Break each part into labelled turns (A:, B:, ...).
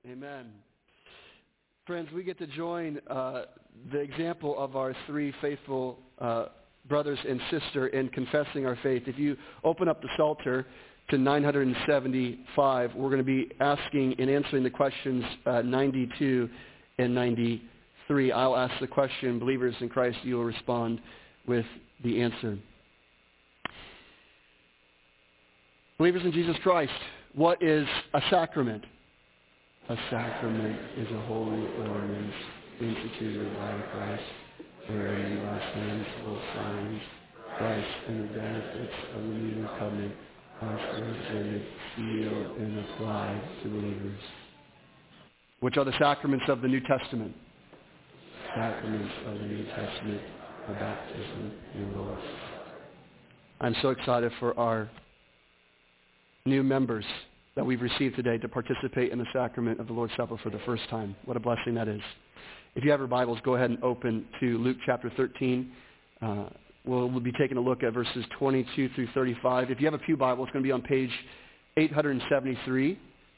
A: Amen. Friends, we get to join the example of our three faithful brothers and sister in confessing our faith. If you open up the Psalter to 975, we're going to be asking and answering the questions 92 and 93. I'll ask the question, believers in Christ, you will respond with the answer. Believers in Jesus Christ, what is a sacrament? A sacrament is a holy ordinance instituted by Christ, wherein by tangible signs, Christ and the benefits of the new covenant are presented, sealed, and applied to believers. Which are the sacraments of the New Testament? Sacraments of the New Testament are baptism and Lord's. I'm so excited for our new members that we've received today to participate in the sacrament of the Lord's Supper for the first time. What a blessing that is. If you have your Bibles, go ahead and open to Luke chapter 13. We'll be taking a look at verses 22 through 35. If you have a pew Bible, it's going to be on page 873.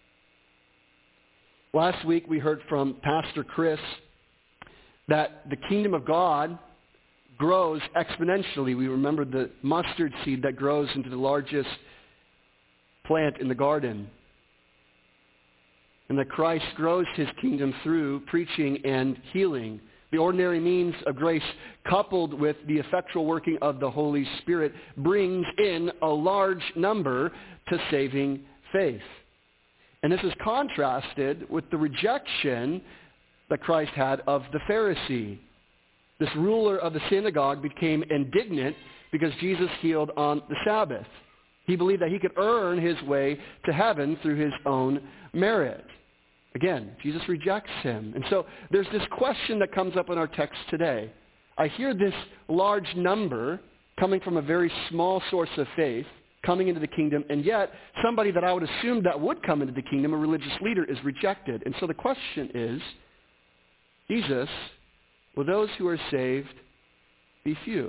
A: Last week we heard from Pastor Chris that the kingdom of God grows exponentially. We remembered the mustard seed that grows into the largest plant in the garden. And that Christ grows his kingdom through preaching and healing. The ordinary means of grace coupled with the effectual working of the Holy Spirit brings in a large number to saving faith. And this is contrasted with the rejection that Christ had of the Pharisee. This ruler of the synagogue became indignant because Jesus healed on the Sabbath. He believed that he could earn his way to heaven through his own merit. Again, Jesus rejects him. And so there's this question that comes up in our text today. I hear this large number coming from a very small source of faith coming into the kingdom, and yet somebody that I would assume that would come into the kingdom, a religious leader, is rejected. And so the question is, Jesus, will those who are saved be few?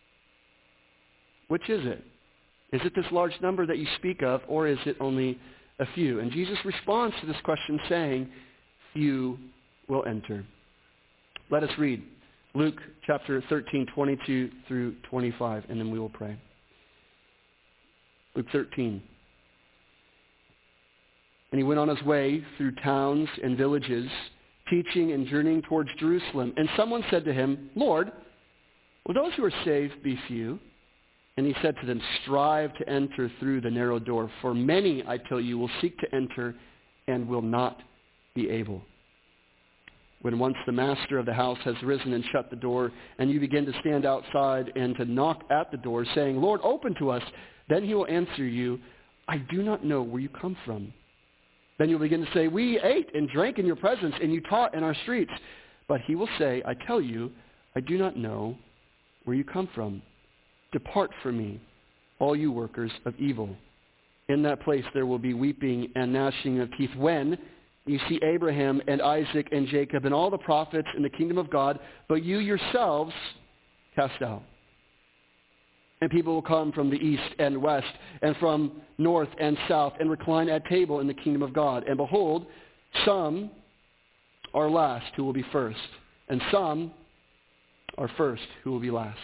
A: Which is it? Is it this large number that you speak of, or is it only a few? And Jesus responds to this question saying, few will enter. Let us read Luke chapter 13, 22 through 25, and then we will pray. Luke 13. And he went on his way through towns and villages, teaching and journeying towards Jerusalem. And someone said to him, Lord, will those who are saved be few? And he said to them, strive to enter through the narrow door, for many, I tell you, will seek to enter and will not be able. When once the master of the house has risen and shut the door, and you begin to stand outside and to knock at the door, saying, Lord, open to us, then he will answer you, I do not know where you come from. Then you'll begin to say, we ate and drank in your presence, and you taught in our streets. But he will say, I tell you, I do not know where you come from. Depart from me, all you workers of evil. In that place there will be weeping and gnashing of teeth when you see Abraham and Isaac and Jacob and all the prophets in the kingdom of God, but you yourselves cast out. And people will come from the east and west and from north and south and recline at table in the kingdom of God. And behold, some are last who will be first, and some are first who will be last.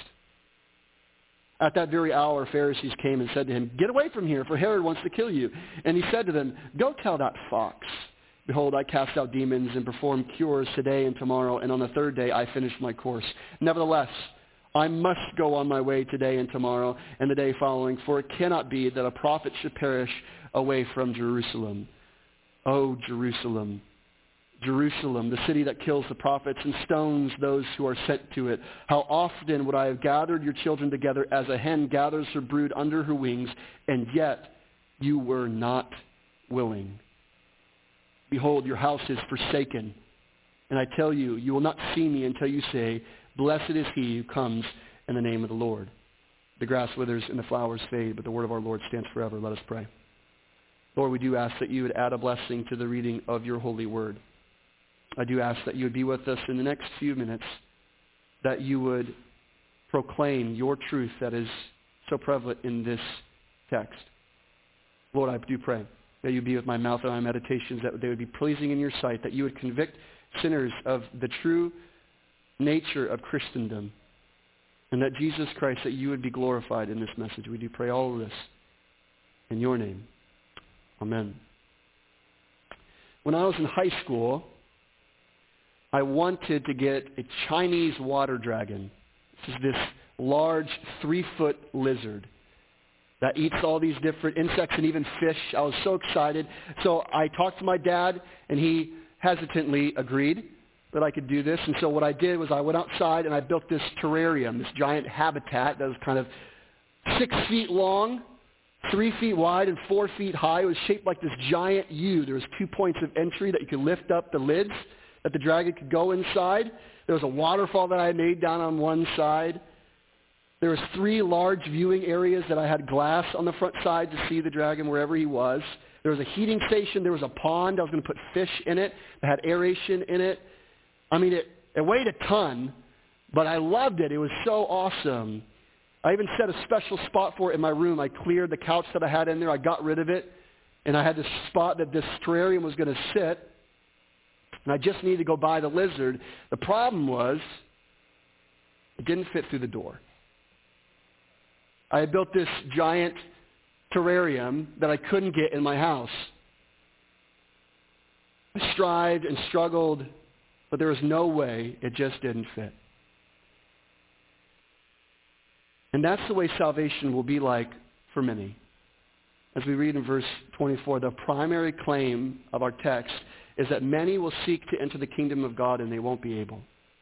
A: At that very hour, Pharisees came and said to him, get away from here, for Herod wants to kill you. And he said to them, go tell that fox, behold, I cast out demons and perform cures today and tomorrow, and on the third day I finish my course. Nevertheless, I must go on my way today and tomorrow and the day following, for it cannot be that a prophet should perish away from Jerusalem. O Jerusalem, Jerusalem, the city that kills the prophets and stones those who are sent to it. How often would I have gathered your children together as a hen gathers her brood under her wings, and yet you were not willing. Behold, your house is forsaken. And I tell you, you will not see me until you say, blessed is he who comes in the name of the Lord. The grass withers and the flowers fade, but the word of our Lord stands forever. Let us pray. Lord, we do ask that you would add a blessing to the reading of your holy word. I do ask that you would be with us in the next few minutes, that you would proclaim your truth that is so prevalent in this text. Lord, I do pray that you be with my mouth and my meditations, that they would be pleasing in your sight, that you would convict sinners of the true nature of Christendom, and that Jesus Christ, that you would be glorified in this message. We do pray all of this in your name. Amen. When I was in high school, I wanted to get a Chinese water dragon. This is this large 3-foot lizard that eats all these different insects and even fish. I was so excited. So I talked to my dad, and he hesitantly agreed that I could do this. And so what I did was I went outside and I built this terrarium, this giant habitat that was kind of 6 feet long, 3 feet wide, and 4 feet high. It was shaped like this giant U. There was 2 points of entry that you could lift up the lids that the dragon could go inside. There was a waterfall that I made down on one side. There was 3 large viewing areas that I had glass on the front side to see the dragon wherever he was. There was a heating station. There was a pond. I was going to put fish in it. It had aeration in it. I mean, it weighed a ton, but I loved it. It was so awesome. I even set a special spot for it in my room. I cleared the couch that I had in there. I got rid of it, and I had this spot that this terrarium was going to sit, and I just needed to go buy the lizard. The problem was it didn't fit through the door. I had built this giant terrarium that I couldn't get in my house. I strived and struggled, but there was no way. It just didn't fit. And that's the way salvation will be like for many. As we read in verse 24, the primary claim of our text is that many will seek to enter the kingdom of God and they won't be able.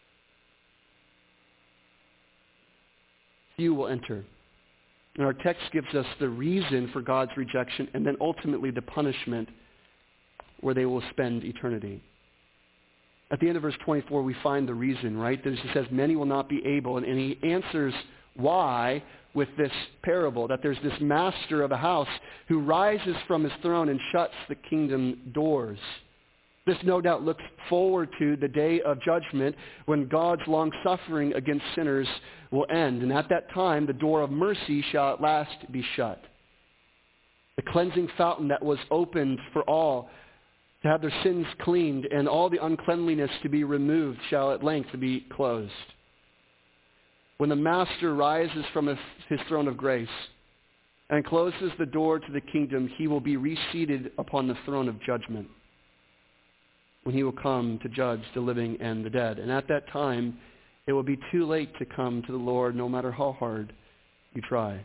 A: Few will enter. And our text gives us the reason for God's rejection and then ultimately the punishment where they will spend eternity. At the end of verse 24, we find the reason, right? It says, many will not be able. And he answers why with this parable, that there's this master of a house who rises from his throne and shuts the kingdom doors. This no doubt looks forward to the day of judgment when God's long-suffering against sinners will end. And at that time, the door of mercy shall at last be shut. The cleansing fountain that was opened for all to have their sins cleaned and all the uncleanliness to be removed shall at length be closed. When the Master rises from his throne of grace and closes the door to the kingdom, he will be reseated upon the throne of judgment, when he will come to judge the living and the dead. And at that time, it will be too late to come to the Lord, no matter how hard you try.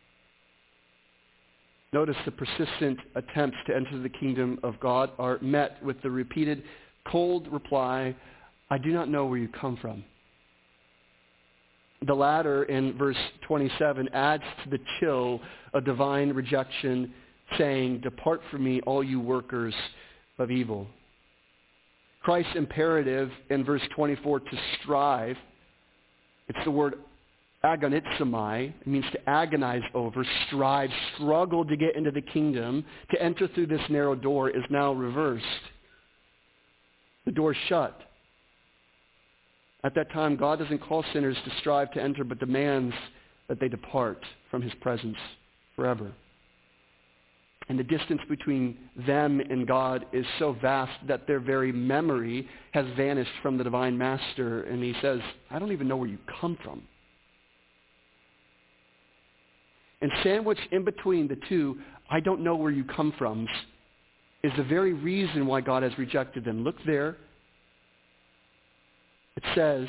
A: Notice the persistent attempts to enter the kingdom of God are met with the repeated cold reply, I do not know where you come from. The latter, in verse 27, adds to the chill of divine rejection, saying, depart from me, all you workers of evil. Christ's imperative in verse 24 to strive, it's the word agonizomai. It means to agonize over, strive, struggle to get into the kingdom, to enter through this narrow door is now reversed. The door is shut. At that time, God doesn't call sinners to strive to enter, but demands that they depart from his presence forever. And the distance between them and God is so vast that their very memory has vanished from the divine master. And he says, I don't even know where you come from. And sandwiched in between the two, I don't know where you come from, is the very reason why God has rejected them. Look there. It says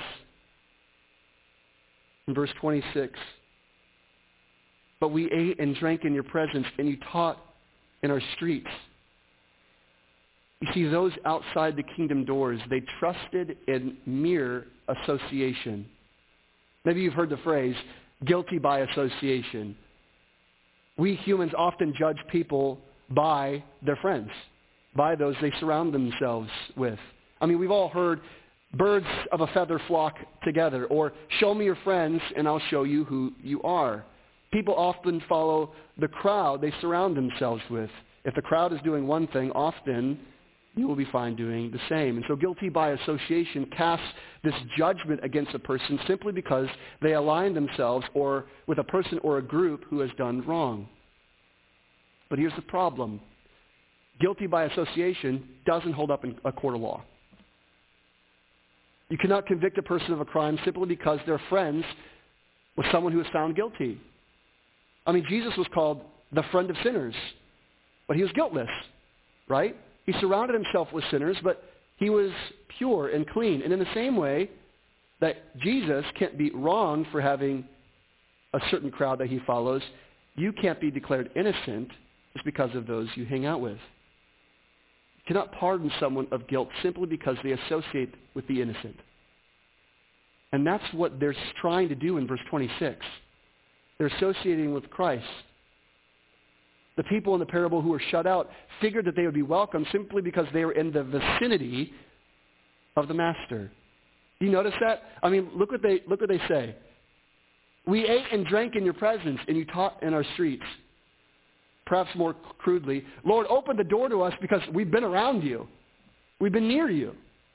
A: in verse 26, but we ate and drank in your presence, and you taught in our streets. You see, those outside the kingdom doors, they trusted in mere association. Maybe you've heard the phrase, guilty by association. We humans often judge people by their friends, by those they surround themselves with. I mean, we've all heard birds of a feather flock together, or show me your friends and I'll show you who you are. People often follow the crowd they surround themselves with. If the crowd is doing one thing, often you will be fine doing the same. And so guilty by association casts this judgment against a person simply because they align themselves or with a person or a group who has done wrong. But here's the problem. guilty by association doesn't hold up in a court of law. You cannot convict a person of a crime simply because they're friends with someone who is found guilty. I mean, Jesus was called the friend of sinners, but he was guiltless, right? He surrounded himself with sinners, but he was pure and clean. And in the same way that Jesus can't be wrong for having a certain crowd that he follows, you can't be declared innocent just because of those you hang out with. You cannot pardon someone of guilt simply because they associate with the innocent. And that's what they're trying to do in verse 26. They're associating with Christ. The people in the parable who were shut out figured that they would be welcome simply because they were in the vicinity of the master. Do you notice that? I mean, look what they say. We ate and drank in your presence, and you taught in our streets. Perhaps more crudely, Lord, open the door to us because we've been around you. We've been near you.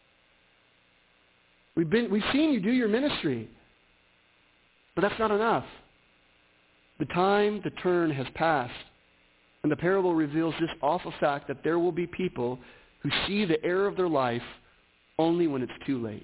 A: We've seen you do your ministry. But that's not enough. The time to turn has passed. And the parable reveals this awful fact that there will be people who see the error of their life only when it's too late.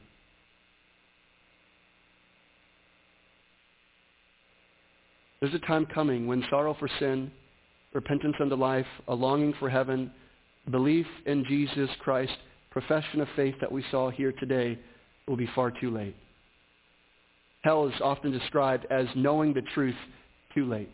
A: There's a time coming when sorrow for sin, repentance unto life, a longing for heaven, belief in Jesus Christ, profession of faith that we saw here today will be far too late. Hell is often described as knowing the truth too late.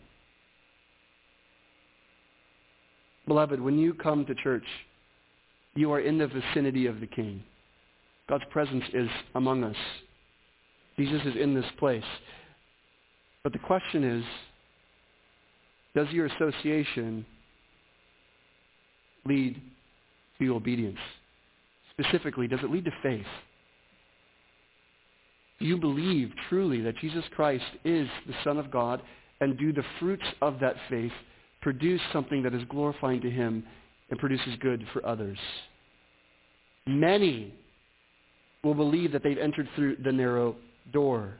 A: Beloved, when you come to church, you are in the vicinity of the King. God's presence is among us. Jesus is in this place. But the question is, does your association lead to obedience? Specifically, does it lead to faith? Do you believe truly that Jesus Christ is the Son of God, and do the fruits of that faith produce something that is glorifying to him and produces good for others? Many will believe that they've entered through the narrow door.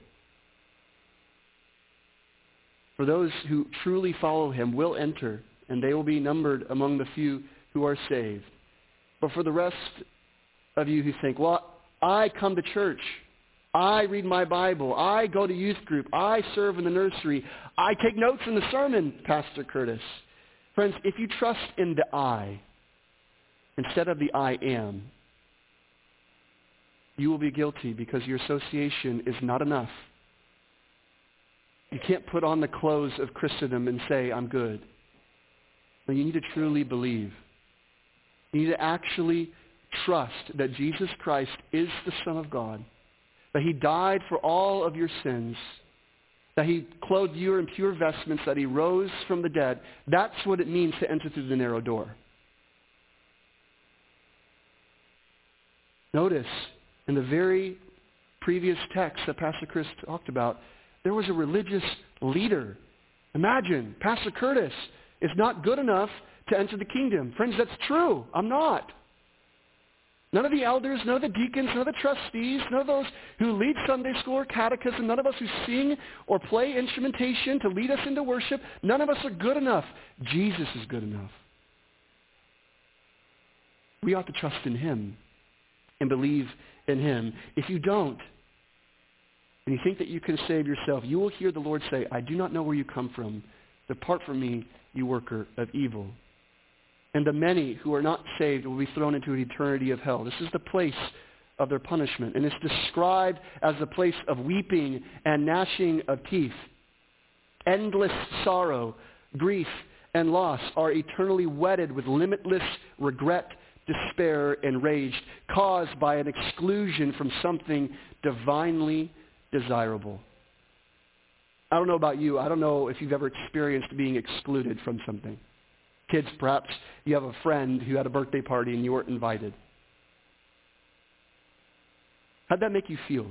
A: For those who truly follow him will enter, and they will be numbered among the few who are saved. But for the rest of you who think, well, I come to church, I read my Bible, I go to youth group, I serve in the nursery, I take notes in the sermon, Pastor Curtis. Friends, if you trust in the I instead of the I am, you will be guilty because your association is not enough. You can't put on the clothes of Christendom and say, I'm good. No, you need to truly believe. You need to actually trust that Jesus Christ is the Son of God, that he died for all of your sins, that he clothed you in pure vestments, that he rose from the dead. That's what it means to enter through the narrow door. Notice, in the very previous text that Pastor Chris talked about, there was a religious leader. Imagine, Pastor Curtis is not good enough to enter the kingdom. Friends, that's true. I'm not. None of the elders, none of the deacons, none of the trustees, none of those who lead Sunday school or catechism, none of us who sing or play instrumentation to lead us into worship, none of us are good enough. Jesus is good enough. We ought to trust in him and believe in him. If you don't, and you think that you can save yourself, you will hear the Lord say, I do not know where you come from. Depart from me, you worker of evil. And the many who are not saved will be thrown into an eternity of hell. This is the place of their punishment. And it's described as the place of weeping and gnashing of teeth. Endless sorrow, grief, and loss are eternally wedded with limitless regret, despair, and rage caused by an exclusion from something divinely desirable. I don't know about you. I don't know if you've ever experienced being excluded from something. Kids, perhaps you have a friend who had a birthday party and you weren't invited. How'd that make you feel?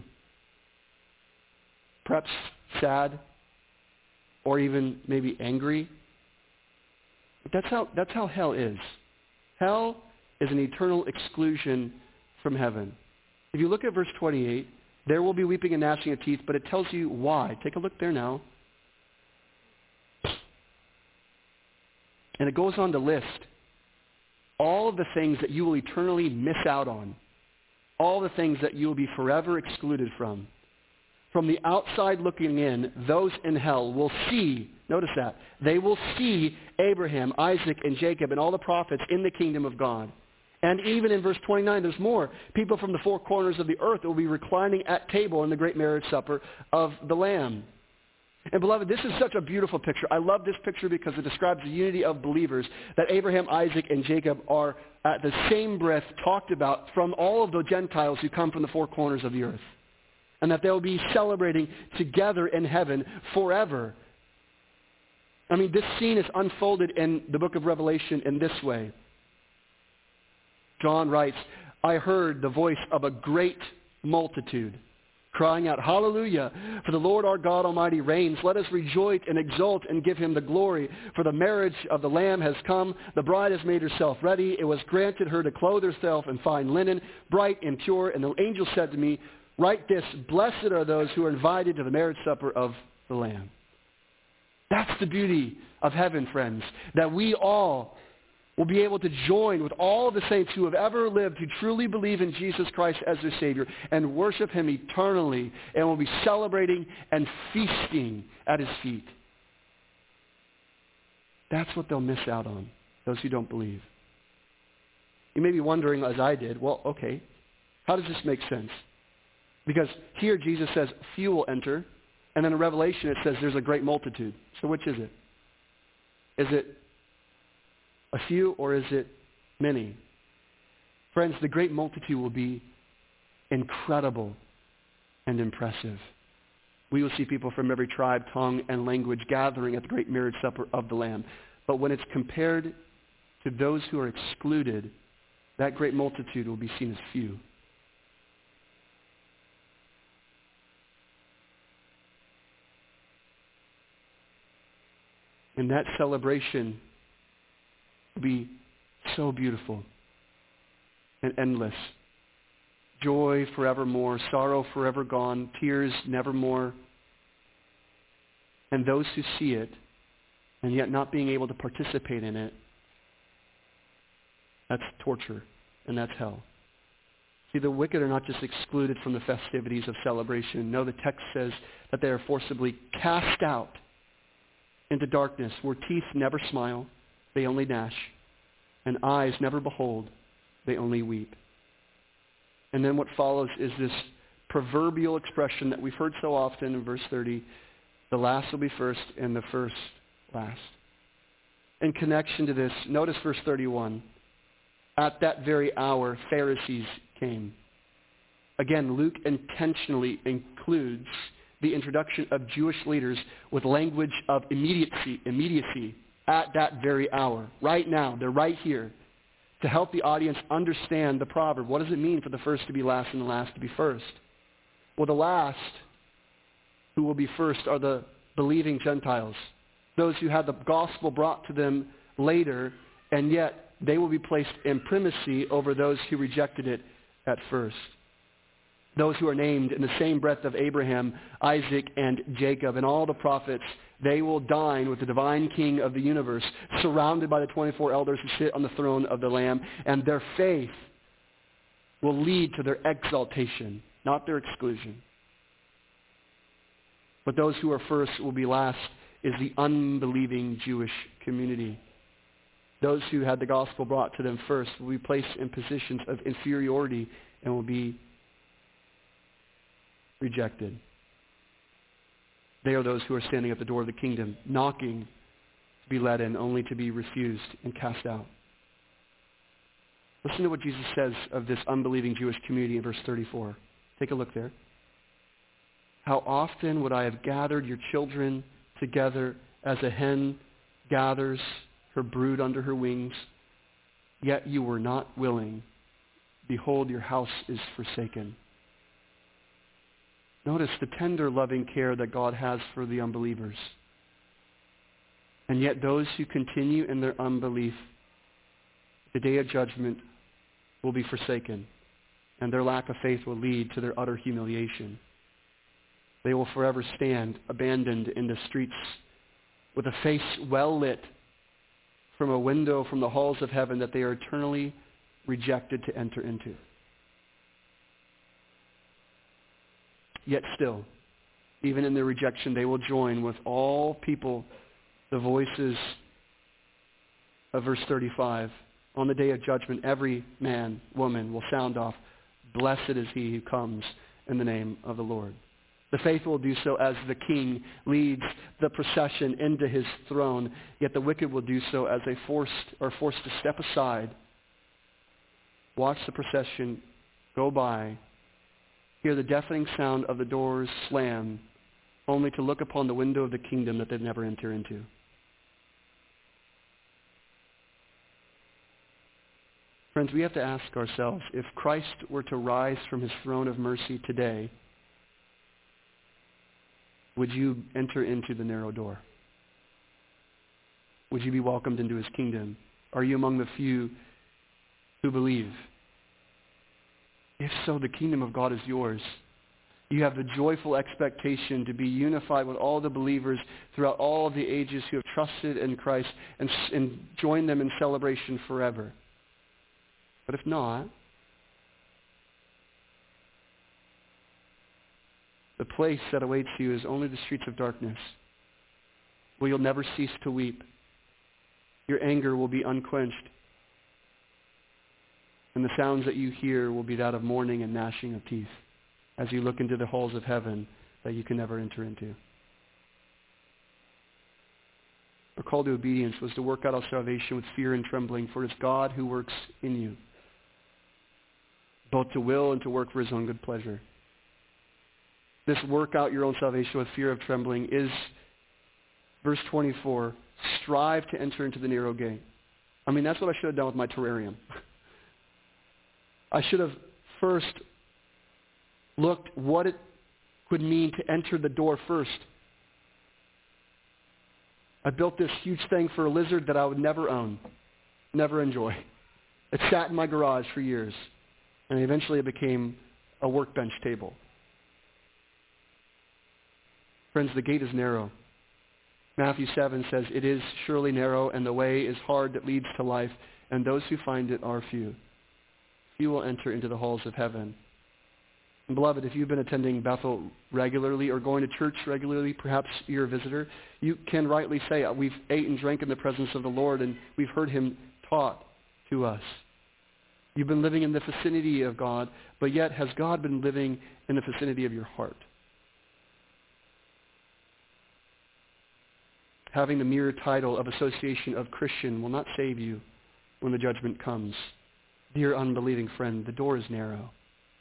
A: Perhaps sad or even maybe angry? But that's how hell is. Hell is an eternal exclusion from heaven. If you look at verse 28, there will be weeping and gnashing of teeth, but it tells you why. Take a look there now. And it goes on to list all of the things that you will eternally miss out on, all the things that you will be forever excluded from. From the outside looking in, those in hell will see, notice that, they will see Abraham, Isaac, and Jacob and all the prophets in the kingdom of God. And even in verse 29, there's more. People from the four corners of the earth will be reclining at table in the great marriage supper of the Lamb. And beloved, this is such a beautiful picture. I love this picture because it describes the unity of believers, that Abraham, Isaac, and Jacob are at the same breath talked about from all of the Gentiles who come from the four corners of the earth. And that they'll be celebrating together in heaven forever. I mean, this scene is unfolded in the book of Revelation in this way. John writes, I heard the voice of a great multitude crying out, Hallelujah, for the Lord our God Almighty reigns. Let us rejoice and exult and give him the glory. For the marriage of the Lamb has come. The bride has made herself ready. It was granted her to clothe herself in fine linen, bright and pure. And the angel said to me, write this, blessed are those who are invited to the marriage supper of the Lamb. That's the beauty of heaven, friends, that we all will be able to join with all of the saints who have ever lived, who truly believe in Jesus Christ as their Savior, and worship him eternally, and will be celebrating and feasting at his feet. That's what they'll miss out on, those who don't believe. You may be wondering, as I did, well, okay, how does this make sense? Because here Jesus says few will enter, and then in Revelation it says there's a great multitude. So which is it? Is it a few or is it many? Friends, the great multitude will be incredible and impressive. We will see people from every tribe, tongue, and language gathering at the great marriage supper of the Lamb. But when it's compared to those who are excluded, that great multitude will be seen as few. And that celebration will be so beautiful and endless. Joy forevermore, sorrow forever gone, tears nevermore. And those who see it, and yet not being able to participate in it, that's torture, and that's hell. See, the wicked are not just excluded from the festivities of celebration. No, the text says that they are forcibly cast out into darkness, where teeth never smile, they only gnash, and eyes never behold, they only weep. And then what follows is this proverbial expression that we've heard so often in verse 30, the last will be first and the first last. In connection to this, notice verse 31. At that very hour, Pharisees came. Again, Luke intentionally includes the introduction of Jewish leaders with language of immediacy at that very hour. Right now, they're right here to help the audience understand the proverb. What does it mean for the first to be last and the last to be first? Well, the last who will be first are the believing Gentiles, those who had the gospel brought to them later, and yet they will be placed in primacy over those who rejected it at first. Those who are named in the same breath of Abraham, Isaac, and Jacob, and all the prophets, they will dine with the divine King of the universe, surrounded by the 24 elders who sit on the throne of the Lamb, and their faith will lead to their exaltation, not their exclusion. But those who are first will be last is the unbelieving Jewish community. Those who had the gospel brought to them first will be placed in positions of inferiority and will be rejected. They are those who are standing at the door of the kingdom, knocking to be let in, only to be refused and cast out. Listen to what Jesus says of this unbelieving Jewish community in verse 34. Take a look there. How often would I have gathered your children together as a hen gathers her brood under her wings, yet you were not willing. Behold, your house is forsaken. Notice the tender, loving care that God has for the unbelievers. And yet those who continue in their unbelief, the day of judgment will be forsaken, and their lack of faith will lead to their utter humiliation. They will forever stand abandoned in the streets with a face well lit from a window from the halls of heaven that they are eternally rejected to enter into. Yet still, even in their rejection, they will join with all people the voices of verse 35. On the day of judgment, every man, woman will sound off, "Blessed is he who comes in the name of the Lord." The faithful will do so as the king leads the procession into his throne, yet the wicked will do so as they are forced to step aside, watch the procession go by, hear the deafening sound of the doors slam, only to look upon the window of the kingdom that they'd never enter into. Friends, we have to ask ourselves, if Christ were to rise from his throne of mercy today, would you enter into the narrow door? Would you be welcomed into his kingdom? Are you among the few who believe? If so, the kingdom of God is yours. You have the joyful expectation to be unified with all the believers throughout all of the ages who have trusted in Christ and join them in celebration forever. But if not, the place that awaits you is only the streets of darkness, where you'll never cease to weep. Your anger will be unquenched, and the sounds that you hear will be that of mourning and gnashing of teeth as you look into the halls of heaven that you can never enter into. Our call to obedience was to work out our salvation with fear and trembling, for it is God who works in you, both to will and to work for his own good pleasure. This work out your own salvation with fear of trembling is, verse 24, strive to enter into the narrow gate. I mean, that's what I should have done with my terrarium. I should have first looked what it would mean to enter the door first. I built this huge thing for a lizard that I would never own, never enjoy. It sat in my garage for years, and eventually it became a workbench table. Friends, the gate is narrow. Matthew 7 says, "It is surely narrow, and the way is hard that leads to life, and those who find it are few. Few will enter into the halls of heaven." And beloved, if you've been attending Bethel regularly or going to church regularly, perhaps you're a visitor, you can rightly say, we've ate and drank in the presence of the Lord, and we've heard him taught to us. You've been living in the vicinity of God, but yet has God been living in the vicinity of your heart? Having the mere title of association of Christian will not save you when the judgment comes. Dear unbelieving friend, the door is narrow.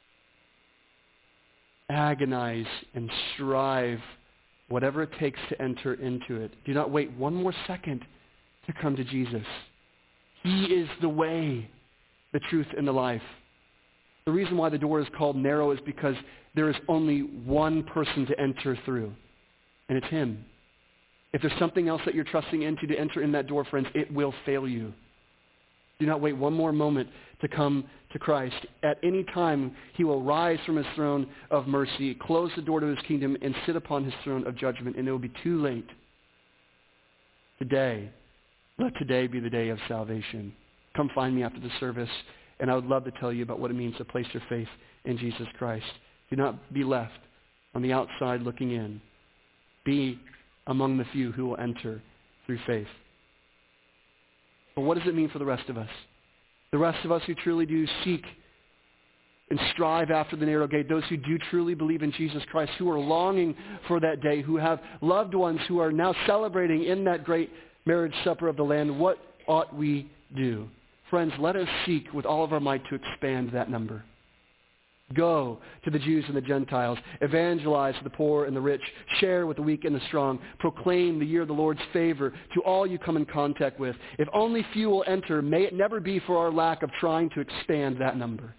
A: Agonize and strive, whatever it takes to enter into it. Do not wait one more second to come to Jesus. He is the way, the truth, and the life. The reason why the door is called narrow is because there is only one person to enter through, and it's him. If there's something else that you're trusting into to enter in that door, friends, it will fail you. Do not wait one more moment to come to Christ. At any time, he will rise from his throne of mercy, close the door to his kingdom, and sit upon his throne of judgment, and it will be too late. Today, let today be the day of salvation. Come find me after the service, and I would love to tell you about what it means to place your faith in Jesus Christ. Do not be left on the outside looking in. Be among the few who will enter through faith. But what does it mean for the rest of us? The rest of us who truly do seek and strive after the narrow gate, those who do truly believe in Jesus Christ, who are longing for that day, who have loved ones who are now celebrating in that great marriage supper of the Lamb, what ought we do? Friends, let us seek with all of our might to expand that number. Go to the Jews and the Gentiles. Evangelize the poor and the rich. Share with the weak and the strong. Proclaim the year of the Lord's favor to all you come in contact with. If only few will enter, may it never be for our lack of trying to expand that number.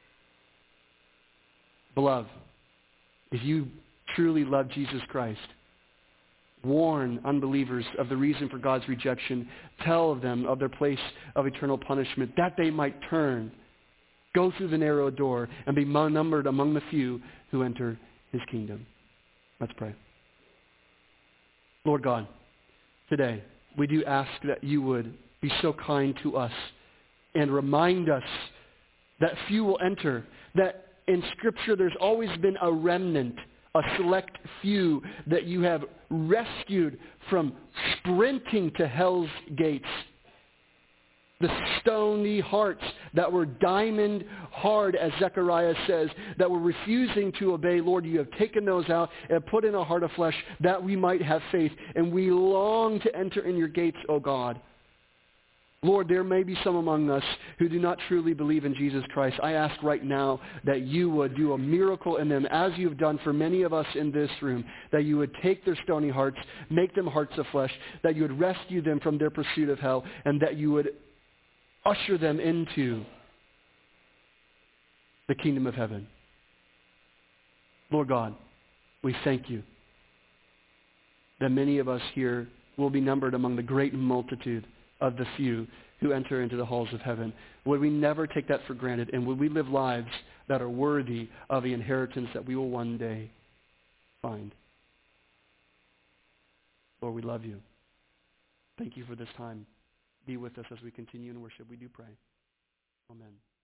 A: Beloved, if you truly love Jesus Christ, warn unbelievers of the reason for God's rejection. Tell them of their place of eternal punishment, that they might turn, go through the narrow door, and be numbered among the few who enter his kingdom. Let's pray. Lord God, today we do ask that you would be so kind to us and remind us that few will enter, that in Scripture there's always been a remnant, a select few that you have rescued from sprinting to hell's gates. The stony hearts that were diamond hard, as Zechariah says, that were refusing to obey. Lord, you have taken those out and put in a heart of flesh that we might have faith. And we long to enter in your gates, O God. Lord, there may be some among us who do not truly believe in Jesus Christ. I ask right now that you would do a miracle in them, as you've done for many of us in this room, that you would take their stony hearts, make them hearts of flesh, that you would rescue them from their pursuit of hell, and that you would usher them into the kingdom of heaven. Lord God, we thank you that many of us here will be numbered among the great multitude of the few who enter into the halls of heaven. Would we never take that for granted, and would we live lives that are worthy of the inheritance that we will one day find. Lord, we love you. Thank you for this time. Be with us as we continue in worship. We do pray. Amen.